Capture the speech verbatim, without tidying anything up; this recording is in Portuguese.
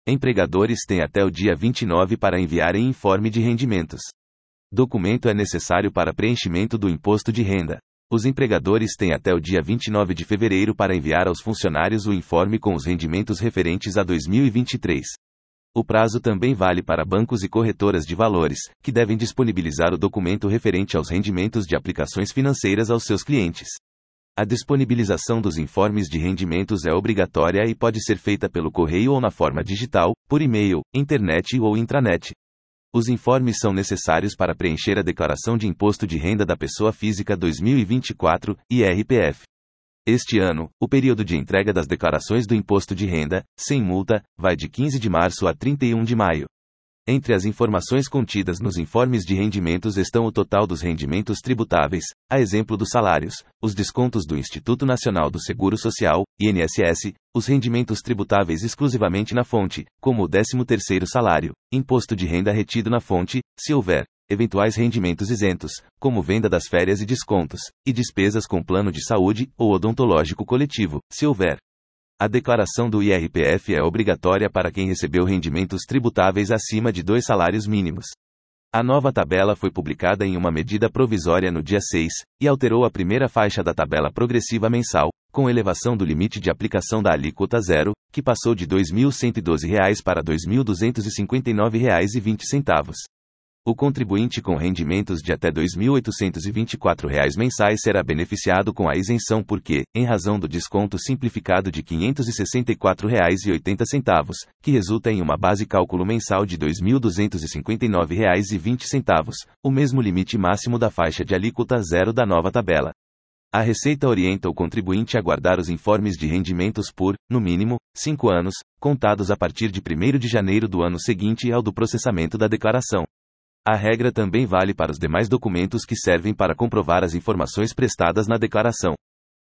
Empregadores têm até o dia vinte e nove para enviarem informe de rendimentos. Documento é necessário para preenchimento do imposto de renda. Os empregadores têm até o dia vinte e nove de fevereiro para enviar aos funcionários o informe com os rendimentos referentes a dois mil e vinte e três. O prazo também vale para bancos e corretoras de valores, que devem disponibilizar o documento referente aos rendimentos de aplicações financeiras aos seus clientes. A disponibilização dos informes de rendimentos é obrigatória e pode ser feita pelo correio ou na forma digital, por e-mail, internet ou intranet. Os informes são necessários para preencher a Declaração de Imposto de Renda da Pessoa Física dois mil e vinte e quatro, I R P F. Este ano, o período de entrega das declarações do Imposto de Renda, sem multa, vai de quinze de março a trinta e um de maio. Entre as informações contidas nos informes de rendimentos estão o total dos rendimentos tributáveis, a exemplo dos salários, os descontos do Instituto Nacional do Seguro Social, I N S S, os rendimentos tributáveis exclusivamente na fonte, como o décimo terceiro salário, imposto de renda retido na fonte, se houver, eventuais rendimentos isentos, como venda das férias e descontos, e despesas com plano de saúde ou odontológico coletivo, se houver. A declaração do I R P F é obrigatória para quem recebeu rendimentos tributáveis acima de dois salários mínimos. A nova tabela foi publicada em uma medida provisória no dia seis, e alterou a primeira faixa da tabela progressiva mensal, com elevação do limite de aplicação da alíquota zero, que passou de dois mil cento e doze reais para dois mil duzentos e cinquenta e nove reais e vinte centavos. O contribuinte com rendimentos de até dois mil oitocentos e vinte e quatro reais mensais será beneficiado com a isenção porque, em razão do desconto simplificado de quinhentos e sessenta e quatro reais e oitenta centavos, que resulta em uma base cálculo mensal de dois mil duzentos e cinquenta e nove reais e vinte centavos, o mesmo limite máximo da faixa de alíquota zero da nova tabela. A Receita orienta o contribuinte a guardar os informes de rendimentos por, no mínimo, cinco anos, contados a partir de primeiro de janeiro do ano seguinte ao do processamento da declaração. A regra também vale para os demais documentos que servem para comprovar as informações prestadas na declaração.